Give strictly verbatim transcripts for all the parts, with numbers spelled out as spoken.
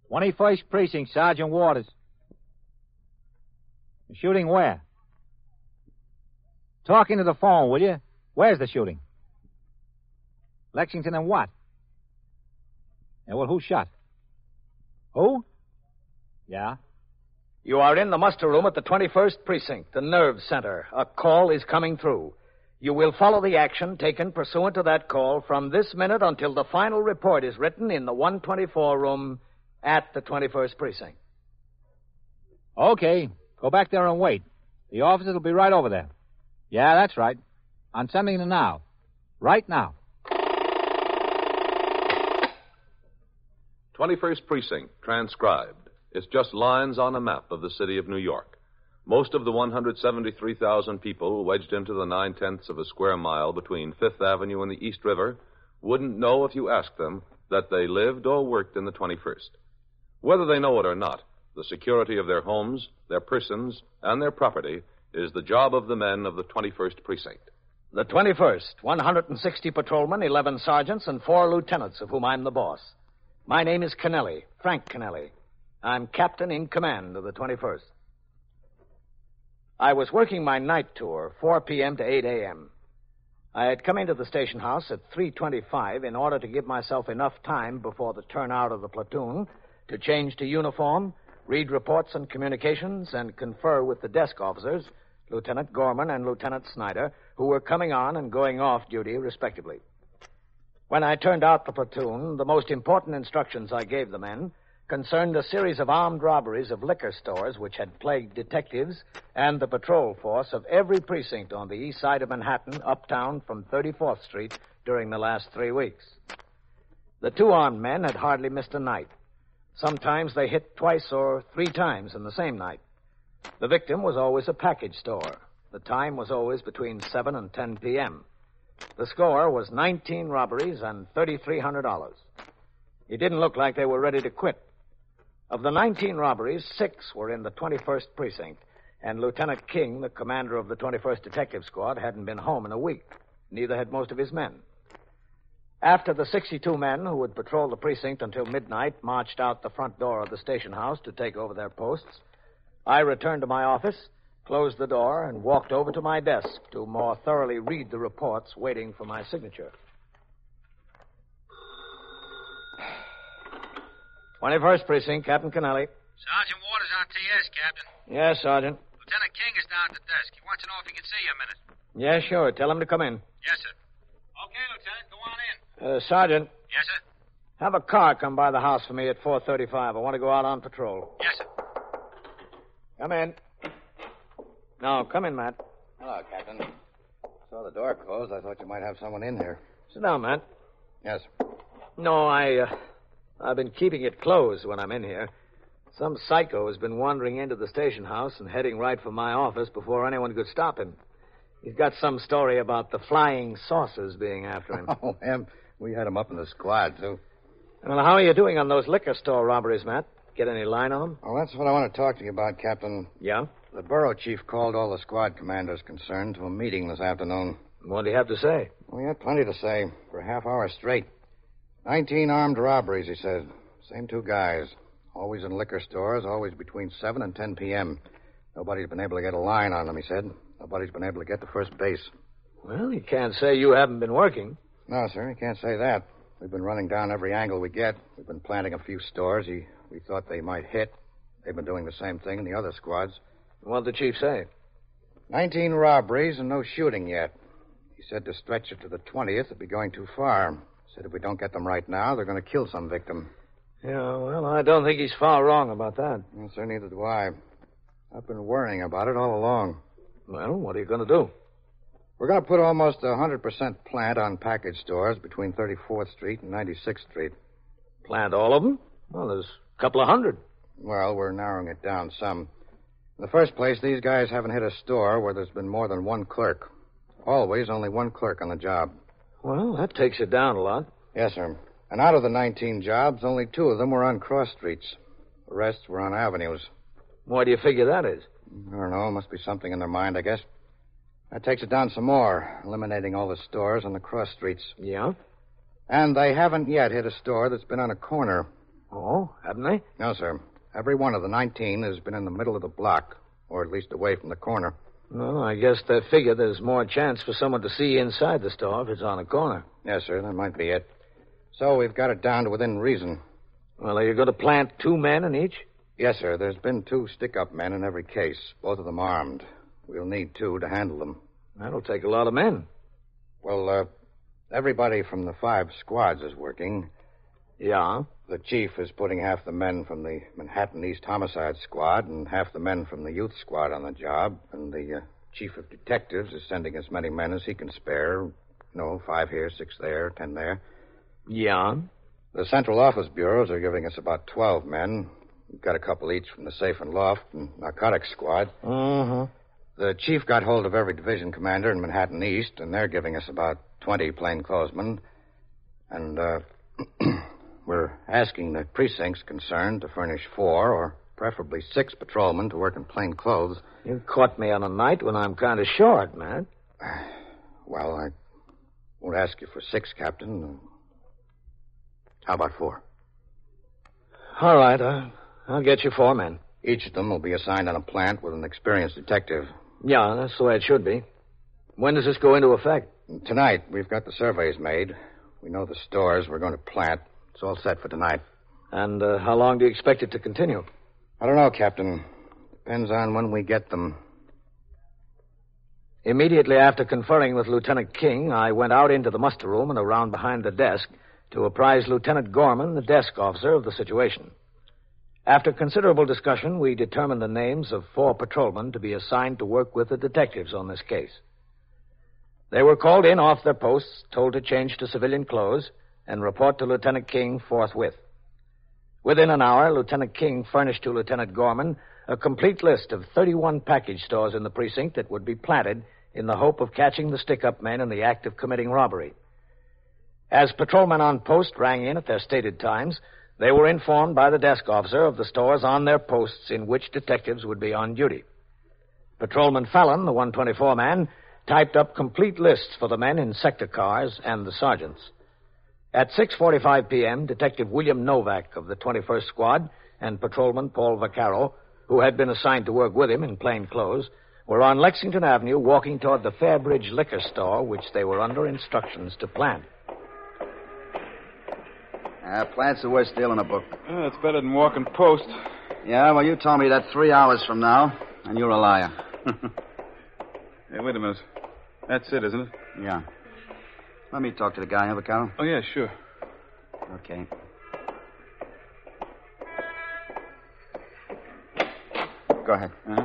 twenty-first Precinct, Sergeant Waters. Shooting where? Talk into the phone, will you? Where's the shooting? Lexington and what? Yeah, well, who shot? Who? Yeah? You are in the muster room at the twenty-first Precinct, the nerve center. A call is coming through. You will follow the action taken pursuant to that call from this minute until the final report is written in the one twenty-four room at the twenty-first Precinct. Okay. Go back there and wait. The officers will be right over there. Yeah, that's right. I'm sending them now. Right now. twenty-first Precinct, transcribed. It's just lines on a map of the city of New York. Most of the one hundred seventy-three thousand people wedged into the nine-tenths of a square mile between Fifth Avenue and the East River wouldn't know if you asked them that they lived or worked in the twenty-first. Whether they know it or not, the security of their homes, their persons, and their property is the job of the men of the twenty-first Precinct. The twenty-first, one hundred sixty patrolmen, eleven sergeants, and four lieutenants, of whom I'm the boss. My name is Kennelly, Frank Kennelly. I'm captain in command of the twenty-first. I was working my night tour, four p.m. to eight a.m. I had come into the station house at three twenty-five in order to give myself enough time before the turnout of the platoon to change to uniform, read reports and communications, and confer with the desk officers, Lieutenant Gorman and Lieutenant Snyder, who were coming on and going off duty, respectively. When I turned out the platoon, the most important instructions I gave the men concerned a series of armed robberies of liquor stores which had plagued detectives and the patrol force of every precinct on the east side of Manhattan, uptown from thirty-fourth Street during the last three weeks. The two armed men had hardly missed a night. Sometimes they hit twice or three times in the same night. The victim was always a package store. The time was always between seven and ten p.m. The score was nineteen robberies and three thousand three hundred dollars. It didn't look like they were ready to quit. Of the nineteen robberies, six were in the twenty-first Precinct, and Lieutenant King, the commander of the twenty-first Detective Squad, hadn't been home in a week. Neither had most of his men. After the sixty-two men who would patrol the precinct until midnight marched out the front door of the station house to take over their posts, I returned to my office, closed the door, and walked over to my desk to more thoroughly read the reports waiting for my signature. twenty-first Precinct, Captain Kennelly. Sergeant Waters on T S, Captain. Yes, Sergeant. Lieutenant King is down at the desk. He wants to know if he can see you a minute. Yes, sure. Tell him to come in. Yes, sir. Okay, Lieutenant. Go on in. Uh, Sergeant. Yes, sir. Have a car come by the house for me at four thirty-five. I want to go out on patrol. Yes, sir. Come in. No, come in, Matt. Hello, Captain. Saw the door closed. I thought you might have someone in here. Sit down, Matt. Yes. No, I, uh, I've been keeping it closed when I'm in here. Some psycho has been wandering into the station house and heading right for my office before anyone could stop him. He's got some story about the flying saucers being after him. Oh, him. We had him up in the squad, too. Well, how are you doing on those liquor store robberies, Matt? Get any line on them? Well, that's what I want to talk to you about, Captain. Yeah? The borough chief called all the squad commanders concerned to a meeting this afternoon. What do you have to say? Well, he had plenty to say for a half hour straight. Nineteen armed robberies, he said. Same two guys. Always in liquor stores, always between seven and ten p.m. Nobody's been able to get a line on them, he said. Nobody's been able to get to first base. Well, you can't say you haven't been working. No, sir, you can't say that. We've been running down every angle we get. We've been planting a few stores he, we thought they might hit. They've been doing the same thing in the other squads. What did the chief say? Nineteen robberies and no shooting yet. He said to stretch it to the twentieth, it'd be going too far. Said if we don't get them right now, they're going to kill some victim. Yeah, well, I don't think he's far wrong about that. Well, sir, neither do I. I've been worrying about it all along. Well, what are you going to do? We're going to put almost a one hundred percent plant on package stores between thirty-fourth Street and ninety-sixth Street. Plant all of them? Well, there's a couple of hundred. Well, we're narrowing it down some. In the first place, these guys haven't hit a store where there's been more than one clerk. Always only one clerk on the job. Well, that takes it down a lot. Yes, sir. And out of the nineteen jobs, only two of them were on cross streets. The rest were on avenues. Why do you figure that is? I don't know. Must be something in their mind, I guess. That takes it down some more, eliminating all the stores on the cross streets. Yeah? And they haven't yet hit a store that's been on a corner. Oh, haven't they? No, sir. Every one of the nineteen has been in the middle of the block, or at least away from the corner. Well, I guess they figure there's more chance for someone to see inside the store if it's on a corner. Yes, sir, that might be it. So we've got it down to within reason. Well, are you going to plant two men in each? Yes, sir. There's been two stick-up men in every case, both of them armed. We'll need two to handle them. That'll take a lot of men. Well, uh, everybody from the five squads is working. Yeah? The chief is putting half the men from the Manhattan East Homicide Squad and half the men from the Youth Squad on the job. And the uh, chief of detectives is sending as many men as he can spare. No, five here, six there, ten there. Yeah? The central office bureaus are giving us about twelve men. We've got a couple each from the safe and loft and narcotics squad. Uh-huh. The chief got hold of every division commander in Manhattan East, and they're giving us about twenty plainclothesmen. And, uh... we're asking the precincts concerned to furnish four, or preferably six patrolmen to work in plain clothes. You caught me on a night when I'm kind of short, man. Well, I won't ask you for six, Captain. How about four? All right, uh, I'll get you four men. Each of them will be assigned on a plant with an experienced detective. Yeah, that's the way it should be. When does this go into effect? Tonight, we've got the surveys made. We know the stores we're going to plant. It's all set for tonight. And uh, how long do you expect it to continue? I don't know, Captain. Depends on when we get them. Immediately after conferring with Lieutenant King, I went out into the muster room and around behind the desk to apprise Lieutenant Gorman, the desk officer, of the situation. After considerable discussion, we determined the names of four patrolmen to be assigned to work with the detectives on this case. They were called in off their posts, told to change to civilian clothes, and report to Lieutenant King forthwith. Within an hour, Lieutenant King furnished to Lieutenant Gorman a complete list of thirty-one package stores in the precinct that would be planted in the hope of catching the stick-up men in the act of committing robbery. As patrolmen on post rang in at their stated times, they were informed by the desk officer of the stores on their posts in which detectives would be on duty. Patrolman Fallon, the one twenty-four man, typed up complete lists for the men in sector cars and the sergeants. At six forty-five p.m., Detective William Novak of the twenty-first Squad and Patrolman Paul Vaccaro, who had been assigned to work with him in plain clothes, were on Lexington Avenue walking toward the Fairbridge liquor store, which they were under instructions to plant. Uh, plant's the worst deal in the book. Oh, it's better than walking post. Yeah, well, you told me that three hours from now, and you're a liar. Hey, wait a minute. That's it, isn't it? Yeah. Let me talk to the guy, huh, Vaccaro? Oh, yeah, sure. Okay. Go ahead. Uh-huh.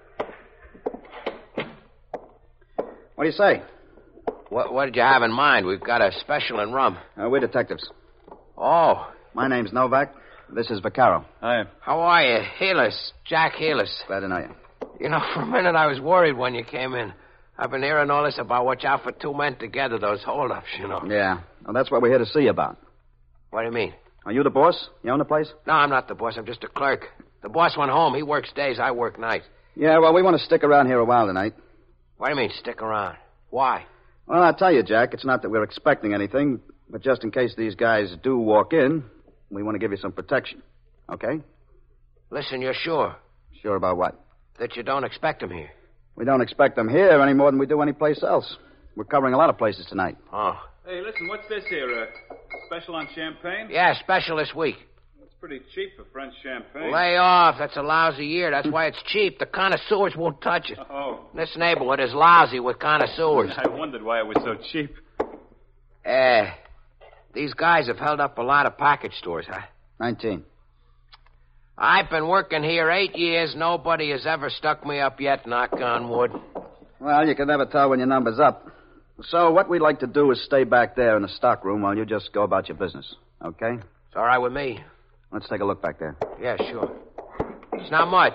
What do you say? What, what did you have in mind? We've got a special in rum. Uh, we're detectives. Oh. My name's Novak. This is Vaccaro. Hi. How are you? Healers. Jack Healers. Glad to know you. You know, for a minute I was worried when you came in. I've been hearing all this about watch out for two men together, those hold-ups, you know. Yeah. Well, that's what we're here to see you about. What do you mean? Are you the boss? You own the place? No, I'm not the boss. I'm just a clerk. The boss went home. He works days. I work nights. Yeah, well, we want to stick around here a while tonight. What do you mean, stick around? Why? Well, I'll tell you, Jack, it's not that we're expecting anything, but just in case these guys do walk in, we want to give you some protection. Okay? Listen, you're sure? Sure about what? That you don't expect them here. We don't expect them here any more than we do any place else. We're covering a lot of places tonight. Oh. Hey, listen, what's this here? Uh, special on champagne? Yeah, special this week. It's pretty cheap for French champagne. Lay off. That's a lousy year. That's why it's cheap. The connoisseurs won't touch it. Oh. This neighborhood is lousy with connoisseurs. I wondered why it was so cheap. Eh, these guys have held up a lot of package stores, huh? Nineteen. I've been working here eight years. Nobody has ever stuck me up yet, knock on wood. Well, you can never tell when your number's up. So what we'd like to do is stay back there in the stock room while you just go about your business. Okay? It's all right with me. Let's take a look back there. Yeah, sure. It's not much.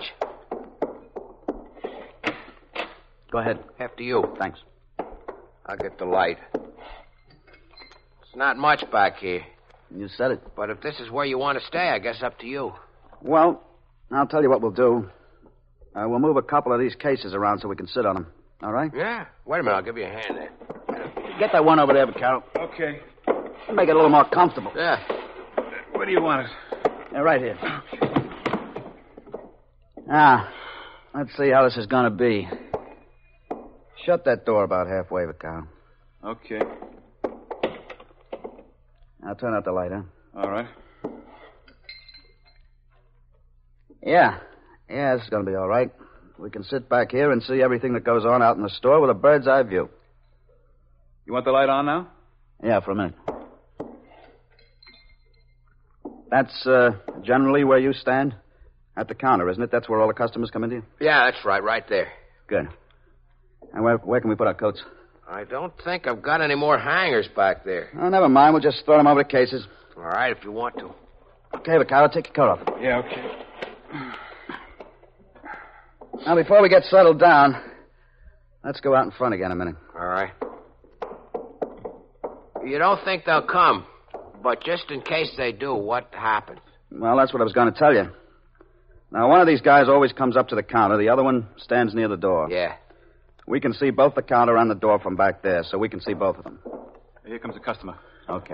Go ahead. After you. Thanks. I'll get the light. It's not much back here. You said it. But if this is where you want to stay, I guess up to you. Well, I'll tell you what we'll do. Uh, we'll move a couple of these cases around so we can sit on them. All right? Yeah. Wait a minute. I'll give you a hand there. Get that one over there, Vaccaro. Okay. Make it a little more comfortable. Yeah. Where do you want it? Yeah, right here. Now, let's see how this is going to be. Shut that door about halfway, Vaccaro. Okay. Now turn out the light, huh? All right. Yeah. Yeah, this is going to be all right. We can sit back here and see everything that goes on out in the store with a bird's eye view. You want the light on now? Yeah, for a minute. That's uh, generally where you stand? At the counter, isn't it? That's where all the customers come into you? Yeah, that's right, right there. Good. And where, where can we put our coats? I don't think I've got any more hangers back there. Oh, never mind. We'll just throw them over the cases. All right, if you want to. Okay, Vaccaro, take your coat off. Yeah, okay. Now, before we get settled down, let's go out in front again a minute. All right. You don't think they'll come, but just in case they do, what happens? Well, that's what I was going to tell you. Now, one of these guys always comes up to the counter. The other one stands near the door. Yeah. We can see both the counter and the door from back there, so we can see both of them. Here comes a customer. Okay.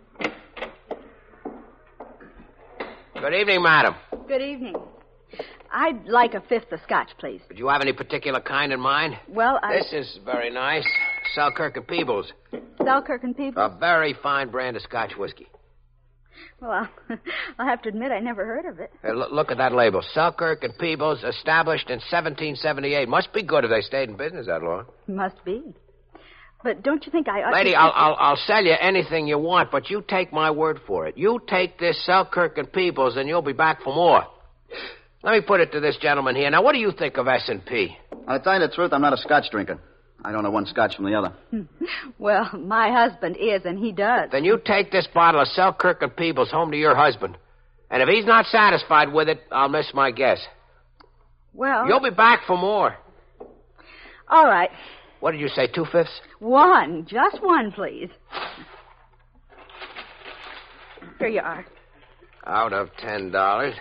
Good evening, madam. Good evening. I'd like a fifth of scotch, please. Did you have any particular kind in mind? Well, I... This is very nice. Selkirk and Peebles. Selkirk and Peebles? A very fine brand of Scotch whiskey. Well, I'll, I'll have to admit I never heard of it. Hey, look, look at that label. Selkirk and Peebles, established in seventeen seventy-eight. Must be good if they stayed in business that long. Must be. But don't you think I ought Lady, to... I'll, I'll, I'll sell you anything you want, but you take my word for it. You take this Selkirk and Peebles, and you'll be back for more. Let me put it to this gentleman here. Now, what do you think of S and P? I'll tell you the truth, I'm not a scotch drinker. I don't know one scotch from the other. Well, my husband is, and he does. Then you take this bottle of Selkirk and Peebles home to your husband. And if he's not satisfied with it, I'll miss my guess. Well... You'll be back for more. All right. What did you say, two-fifths? One. Just one, please. Here you are. Out of ten dollars.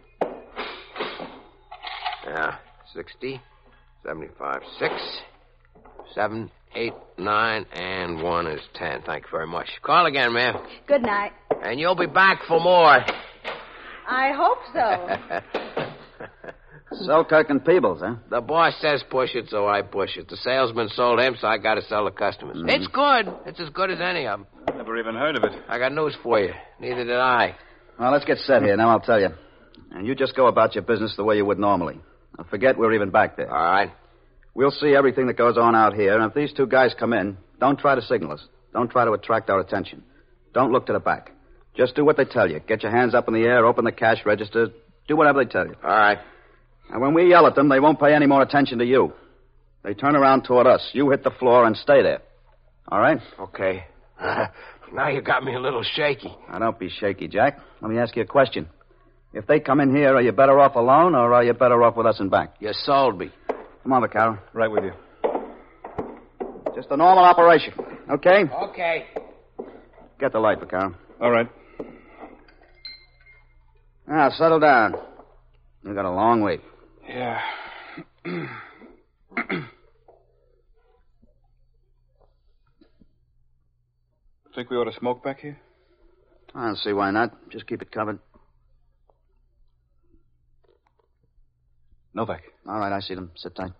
Yeah, sixty, seventy-five, six, seven, eight, nine, and one is ten. Thank you very much. Call again, ma'am. Good night. And you'll be back for more. I hope so. Selkirk and Peebles, huh? The boss says push it, so I push it. The salesman sold him, so I got to sell the customers. Mm-hmm. It's good. It's as good as any of them. Never even heard of it. I got news for you. Neither did I. Well, let's get set here. Now I'll tell you. And you just go about your business the way you would normally. Now, forget we're even back there. All right. We'll see everything that goes on out here, and if these two guys come in, don't try to signal us. Don't try to attract our attention. Don't look to the back. Just do what they tell you. Get your hands up in the air, open the cash register, do whatever they tell you. All right. And when we yell at them, they won't pay any more attention to you. They turn around toward us. You hit the floor and stay there. All right? Okay. Uh, now you got me a little shaky. Now, don't be shaky, Jack. Let me ask you a question. If they come in here, are you better off alone, or are you better off with us in back? You sold me. Come on, Vaccaro. Right with you. Just a normal operation, okay? Okay. Get the light, Vaccaro. All right. Now, settle down. You've got a long wait. Yeah. Think we ought to smoke back here? I don't see why not. Just keep it covered. Novak. All right, I see them. Sit tight.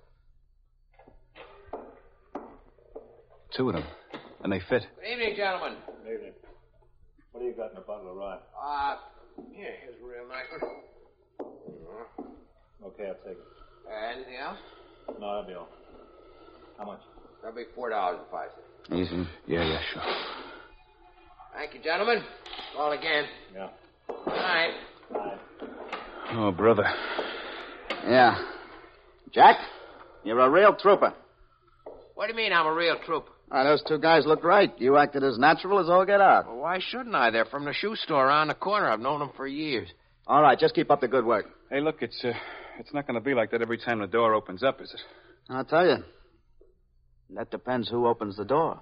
Two of them. And they fit. Good evening, gentlemen. Good evening. What do you got in a bottle of rye? Uh, here, here's a real nice one. Okay, I'll take it. Uh, anything else? No, that'll be all. How much? That'll be four dollars and five cents. Easy. Yeah, yeah, sure. Thank you, gentlemen. Call again. Yeah. Good night. Bye. Oh, brother. Yeah. Jack, you're a real trooper. What do you mean I'm a real trooper? Ah, those two guys looked right. You acted as natural as all get out. Well, why shouldn't I? They're from the shoe store around the corner. I've known them for years. All right, just keep up the good work. Hey, look, it's uh, it's not going to be like that every time the door opens up, is it? I'll tell you. That depends who opens the door.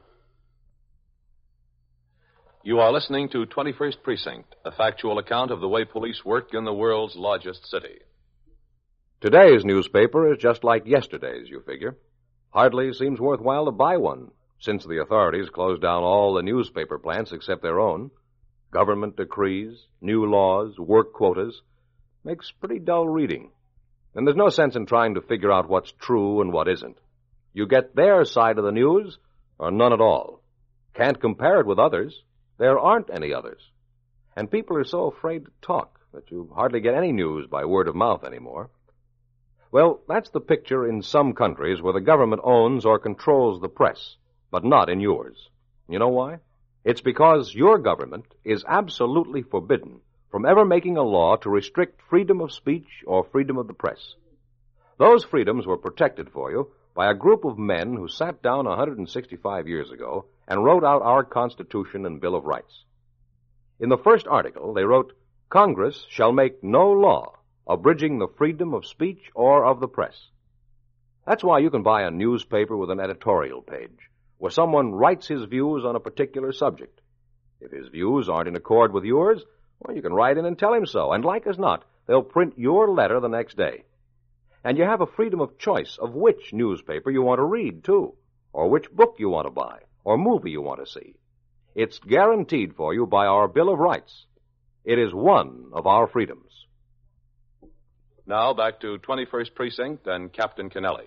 You are listening to twenty-first Precinct, a factual account of the way police work in the world's largest city. Today's newspaper is just like yesterday's, you figure. Hardly seems worthwhile to buy one, since the authorities closed down all the newspaper plants except their own. Government decrees, new laws, work quotas. Makes pretty dull reading. And there's no sense in trying to figure out what's true and what isn't. You get their side of the news, or none at all. Can't compare it with others. There aren't any others. And people are so afraid to talk that you hardly get any news by word of mouth anymore. Well, that's the picture in some countries where the government owns or controls the press, but not in yours. You know why? It's because your government is absolutely forbidden from ever making a law to restrict freedom of speech or freedom of the press. Those freedoms were protected for you by a group of men who sat down one hundred sixty-five years ago and wrote out our Constitution and Bill of Rights. In the first article, they wrote, Congress shall make no law abridging the freedom of speech or of the press. That's why you can buy a newspaper with an editorial page, where someone writes his views on a particular subject. If his views aren't in accord with yours, well, you can write in and tell him so, and like as not, they'll print your letter the next day. And you have a freedom of choice of which newspaper you want to read, too, or which book you want to buy, or movie you want to see. It's guaranteed for you by our Bill of Rights. It is one of our freedoms. Now back to twenty-first Precinct and Captain Kennelly.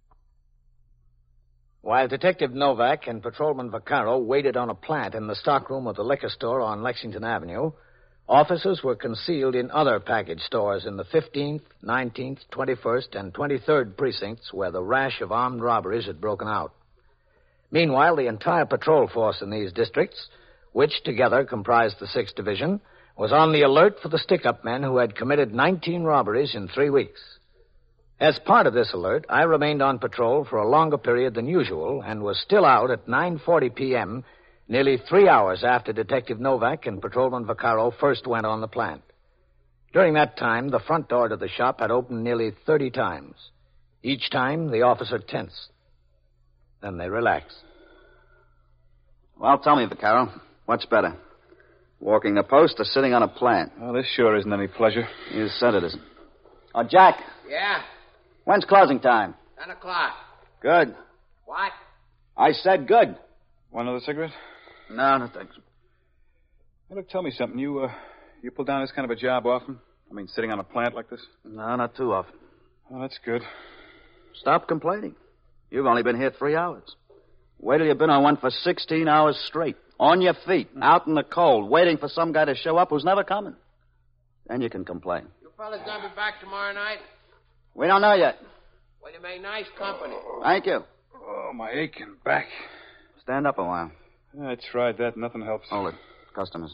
While Detective Novak and Patrolman Vaccaro waited on a plant in the stockroom of the liquor store on Lexington Avenue, officers were concealed in other package stores in the fifteenth, nineteenth, twenty-first, and twenty-third precincts where the rash of armed robberies had broken out. Meanwhile, the entire patrol force in these districts, which together comprised the sixth Division, was on the alert for the stick-up men who had committed nineteen robberies in three weeks. As part of this alert, I remained on patrol for a longer period than usual and was still out at nine forty p.m., nearly three hours after Detective Novak and Patrolman Vaccaro first went on the plant. During that time, the front door to the shop had opened nearly thirty times. Each time, the officer tensed. Then they relaxed. Well, tell me, Vaccaro, what's better? Walking the post or sitting on a plant? Well, this sure isn't any pleasure. You said it isn't. Oh, Jack. Yeah? When's closing time? Ten o'clock. Good. What? I said good. Want another cigarette? No, no thanks. Hey, look, tell me something. You, uh, you pull down this kind of a job often? I mean, sitting on a plant like this? No, not too often. Oh, that's good. Stop complaining. You've only been here three hours. Wait till you've been on one for sixteen hours straight. On your feet, out in the cold, waiting for some guy to show up who's never coming. Then you can complain. You fellas gonna be back tomorrow night? We don't know yet. Well, you make nice company. Thank you. Oh, my aching back. Stand up a while. Yeah, I tried that. Nothing helps. Hold it. Customers.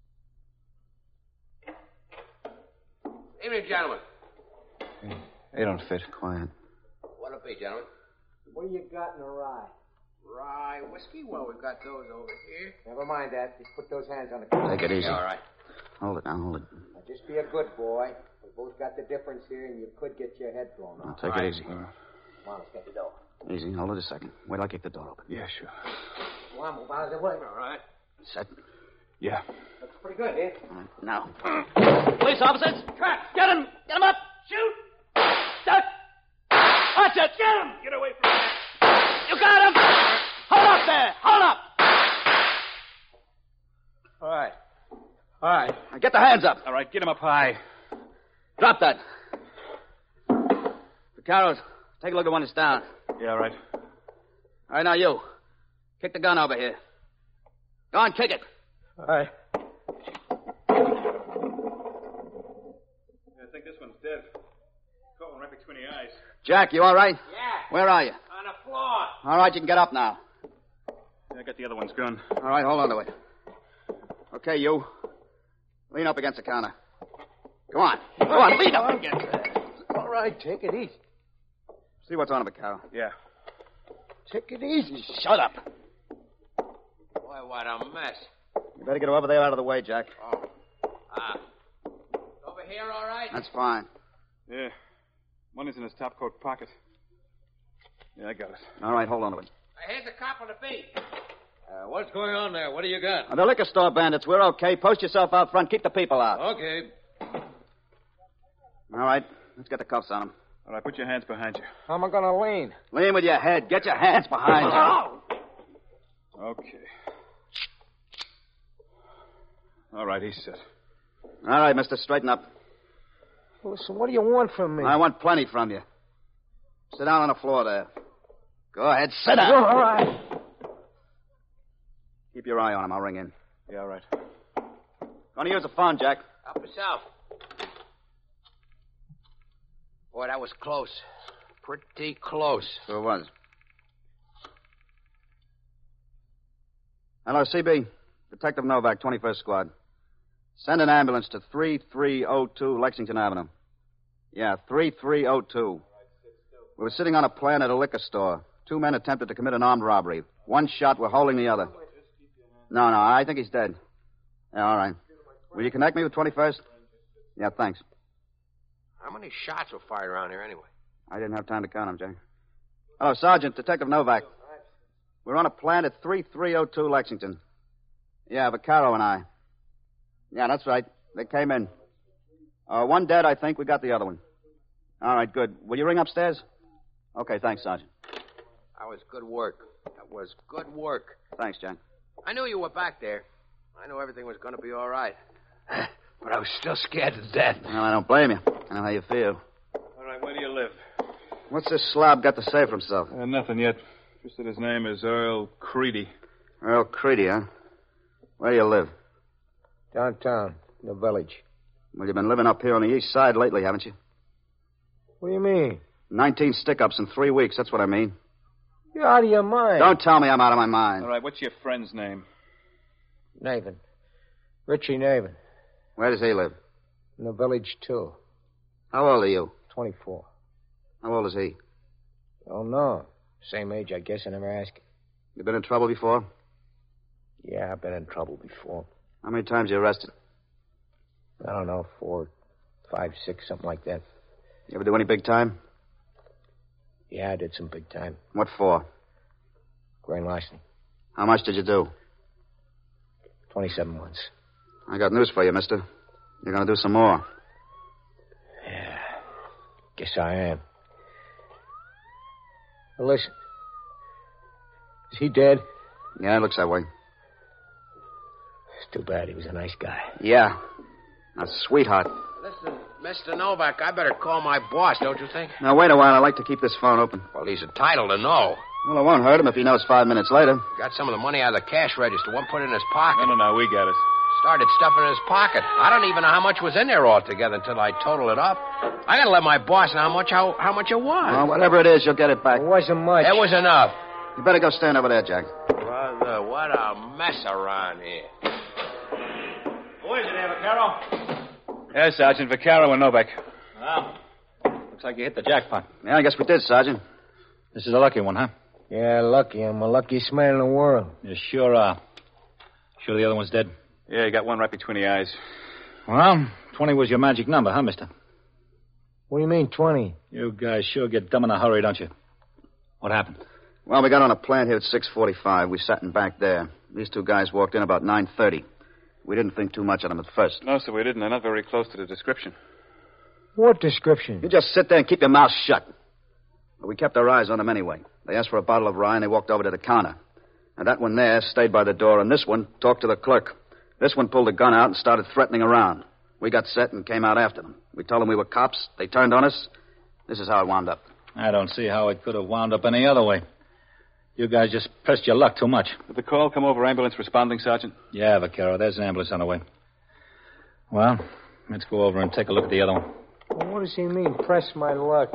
Evening, gentlemen. They don't fit. Quiet. What'll it be, gentlemen? What do you got in a rye? Rye whiskey? Well, we've got those over here. Never mind that. Just put those hands on the counter. Take it easy. Yeah, all right. Hold it now, hold it. Now, just be a good boy. We both got the difference here, and you could get your head blown Now, off. take Right. it easy. Come on, let's get the door. Easy. Hold it a second. Wait till I kick the door open. Yeah, sure. Come on, move out of the way. All right. Set. Yeah. Looks pretty good, eh? All right, now. Police officers! Cut! Get him! Get him up! Shoot! Duck! Watch it! Get him! Get away from me! You got him! Hold up there! Hold up! All right. All right. Now get the hands up. All right, get him up high. Drop that. Vaccaro, take a look at one that's down. Yeah, all right. All right, now you. Kick the gun over here. Go on, kick it. All right. Yeah, I think this one's dead. Caught one right between the eyes. Jack, you all right? Yeah. Where are you? On the floor. All right, you can get up now. Yeah, I got the other one's gun. All right, hold on to it. Okay, you. Lean up against the counter. Go on. Go on, lean up against it. All right, take it easy. See what's on it, Vaccaro. Yeah. Take it easy. Shut up. Boy, what a mess. You better get over there out of the way, Jack. Oh. Ah. Over here, all right? That's fine. Yeah. Money's in his top coat pocket. Yeah, I got it. All right, hold on to it. Hey, here's a cop on the beat. Uh, what's going on there? What do you got? Uh, the liquor store bandits, we're okay. Post yourself out front. Keep the people out. Okay. All right, let's get the cuffs on them. All right, put your hands behind you. How am I going to lean? Lean with your head. Get your hands behind you. Okay. All right, he's set. All right, mister, straighten up. Listen, what do you want from me? I want plenty from you. Sit down on the floor there. Go ahead, sit down. All right. Keep your eye on him. I'll ring in. Yeah, all right. Gonna use the phone, Jack. Help yourself. Boy, that was close. Pretty close. Sure was. Hello, C B. Detective Novak, twenty-first Squad. Send an ambulance to three three oh two Lexington Avenue. Yeah, three three oh two. We were sitting on a plan at a liquor store. Two men attempted to commit an armed robbery. One shot, we're holding the other. No, no, I think he's dead. Yeah, all right. Will you connect me with twenty-first? Yeah, thanks. How many shots were fired around here anyway? I didn't have time to count them, Jack. Hello, Sergeant, Detective Novak. We're on a plan at three three oh two Lexington. Yeah, Vaccaro and I. Yeah, that's right. They came in. Uh, one dead, I think. We got the other one. All right, good. Will you ring upstairs? Okay, thanks, Sergeant. That was good work. That was good work. Thanks, Jack. I knew you were back there. I knew everything was going to be all right. But I was still scared to death. Well, I don't blame you. I know how you feel. All right, where do you live? What's this slob got to say for himself? Uh, nothing yet. Just that his name is Earl Creedy. Earl Creedy, huh? Where do you live? Downtown, in the village. Well, you've been living up here on the east side lately, haven't you? What do you mean? Nineteen stick-ups in three weeks, that's what I mean. You're out of your mind. Don't tell me I'm out of my mind. All right, what's your friend's name? Navin. Richie Navin. Where does he live? In the village, too. How old are you? twenty-four. How old is he? Oh, no. Same age, I guess. I never asked. You been in trouble before? Yeah, I've been in trouble before. How many times you arrested? I don't know, four, five, six, something like that. You ever do any big time? Yeah, I did some big time. What for? Grand larceny. How much did you do? Twenty-seven months. I got news for you, mister. You're going to do some more. Yeah, guess I am. Now, listen. Is he dead? Yeah, it looks that way. It's too bad. He was a nice guy. Yeah. A sweetheart. Listen, Mister Novak, I better call my boss, don't you think? Now, wait a while. I'd like to keep this phone open. Well, he's entitled to know. Well, it won't hurt him if he knows five minutes later. Got some of the money out of the cash register. One put in his pocket. No, no, no, we got it. Started stuffing in his pocket. I don't even know how much was in there altogether until I totaled it up. I gotta let my boss know how much how, how much it was. Well, whatever it is, you'll get it back. It wasn't much. It was enough. You better go stand over there, Jack. Brother, what a mess around here. Who is it, there, Vaccaro? Yes, Sergeant. Vaccaro and Novak. Well, looks like you hit the jackpot. Yeah, I guess we did, Sergeant. This is a lucky one, huh? Yeah, lucky. I'm the luckiest man in the world. You sure are. Sure the other one's dead? Yeah, you got one right between the eyes. Well, twenty was your magic number, huh, mister? What do you mean, twenty? You guys sure get dumb in a hurry, don't you? What happened? Well, we got on a plant here at six forty-five. We sat in back there. These two guys walked in about nine thirty. We didn't think too much of them at first. No, sir, we didn't. They're not very close to the description. What description? You just sit there and keep your mouth shut. But we kept our eyes on them anyway. They asked for a bottle of rye, and they walked over to the counter. And that one there stayed by the door, and this one talked to the clerk. This one pulled a gun out and started threatening around. We got set and came out after them. We told them we were cops. They turned on us. This is how it wound up. I don't see how it could have wound up any other way. You guys just pressed your luck too much. Did the call come over ambulance responding, Sergeant? Yeah, Vaccaro. There's an ambulance on the way. Well, let's go over and take a look at the other one. Well, what does he mean, press my luck?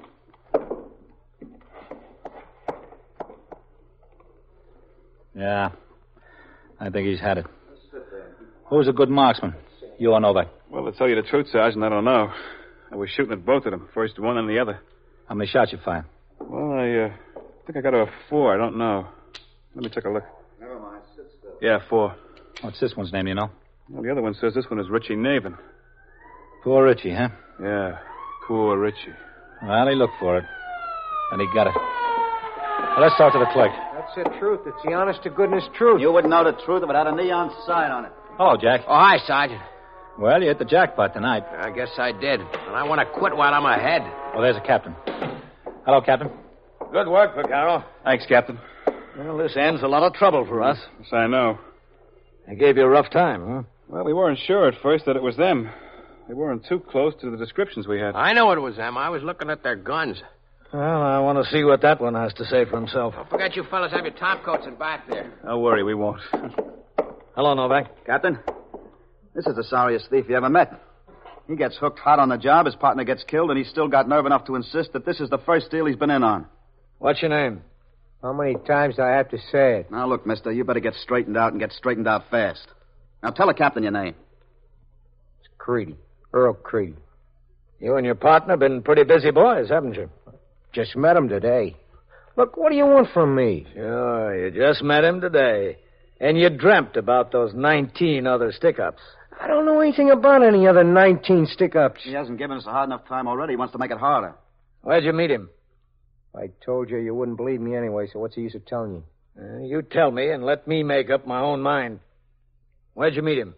Yeah, I think he's had it. Who's a good marksman? You or Novak? Well, to tell you the truth, Sergeant, I don't know. I was shooting at both of them, first one and the other. How many shots you fire? Well, I uh, think I got a four. I don't know. Let me take a look. Never mind. Sit still. Yeah, four. What's this one's name, you know? Well, the other one says this one is Richie Navin. Poor Richie, huh? Yeah, poor Richie. Well, he looked for it. And he got it. Well, let's talk to the clerk. That's the truth. It's the honest-to-goodness truth. You wouldn't know the truth if it had a neon sign on it. Hello, Jack. Oh, hi, Sergeant. Well, you hit the jackpot tonight. I guess I did. And I want to quit while I'm ahead. Well, there's a captain. Hello, Captain. Good work, Vaccaro. Thanks, Captain. Well, this ends a lot of trouble for us. Yes, I know. I gave you a rough time, huh? Well, we weren't sure at first that it was them. They weren't too close to the descriptions we had. I know it was them. I was looking at their guns. Well, I want to see what that one has to say for himself. Don't forget you fellas have your top coats in back there. Don't worry, we won't. Hello, Novak. Captain, this is the sorriest thief you ever met. He gets hooked hot on the job, his partner gets killed, and he's still got nerve enough to insist that this is the first deal he's been in on. What's your name? How many times do I have to say it? Now, look, mister, you better get straightened out and get straightened out fast. Now, tell the captain your name. It's Creedy. Earl Creedy. You and your partner been pretty busy boys, haven't you? Just met him today. Look, what do you want from me? Sure, you just met him today. And you dreamt about those nineteen other stick-ups. I don't know anything about any other nineteen stick-ups. He hasn't given us a hard enough time already. He wants to make it harder. Where'd you meet him? I told you you wouldn't believe me anyway, so what's the use of telling you? Uh, you tell me and let me make up my own mind. Where'd you meet him?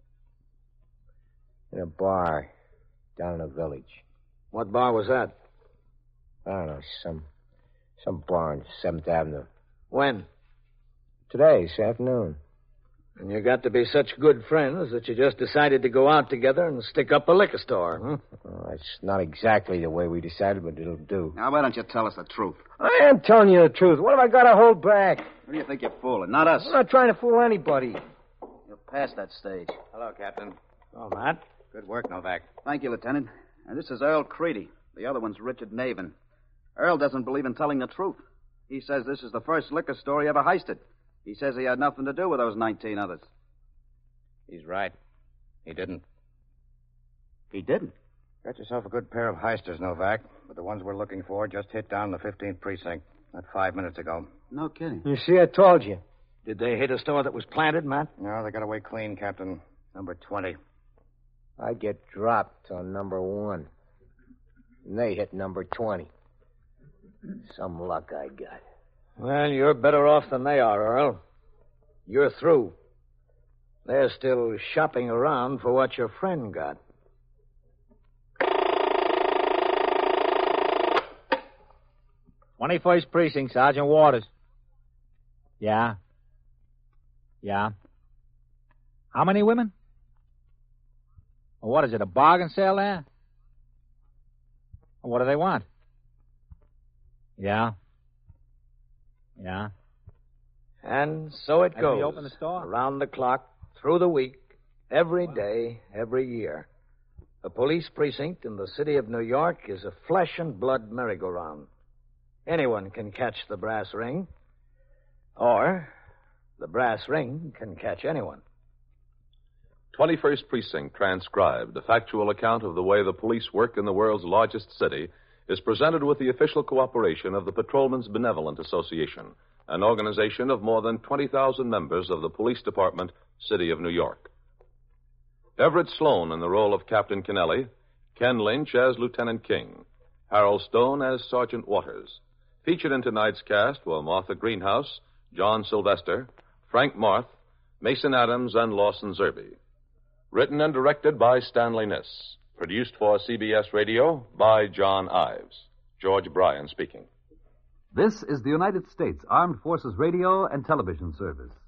In a bar down in the village. What bar was that? I don't know, some some bar on seventh Avenue. When? Today, this afternoon. And you got to be such good friends that you just decided to go out together and stick up a liquor store, huh? Well, that's not exactly the way we decided, but it'll do. Now, why don't you tell us the truth? I am telling you the truth. What have I got to hold back? Who do you think you're fooling? Not us. I'm not trying to fool anybody. You're past that stage. Hello, Captain. Oh, Matt. Good work, Novak. Thank you, Lieutenant. And this is Earl Creedy. The other one's Richard Navin. Earl doesn't believe in telling the truth. He says this is the first liquor store he ever heisted. He says he had nothing to do with those nineteen others. He's right. He didn't. He didn't? Got yourself a good pair of heisters, Novak. But the ones we're looking for just hit down the fifteenth precinct. Not five minutes ago. No kidding. You see, I told you. Did they hit a store that was planted, Matt? No, they got away clean, Captain. Number twenty. I get dropped on number one. And they hit number twenty. Some luck I got. Well, you're better off than they are, Earl. You're through. They're still shopping around for what your friend got. twenty-first Precinct, Sergeant Waters. Yeah. Yeah. How many women? Well, what is it, a bargain sale there? What do they want? Yeah. Yeah. And so it Have goes. we opened the store? Around the clock, through the week, every day, every year. A police precinct in the city of New York is a flesh and blood merry-go-round. Anyone can catch the brass ring, or the brass ring can catch anyone. twenty-first Precinct Transcribed, a factual account of the way the police work in the world's largest city, is presented with the official cooperation of the Patrolmen's Benevolent Association, an organization of more than twenty thousand members of the Police Department, City of New York. Everett Sloan in the role of Captain Kennelly, Ken Lynch as Lieutenant King, Harold Stone as Sergeant Waters. Featured in tonight's cast were Martha Greenhouse, John Sylvester, Frank Marth, Mason Adams, and Lawson Zerby. Written and directed by Stanley Niss. Produced for C B S Radio by John Ives. George Bryan speaking. This is the United States Armed Forces Radio and Television Service.